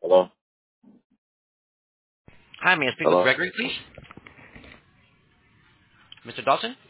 Hello? Hi, may I speak with Hello? Gregory, please? Mr. Dawson?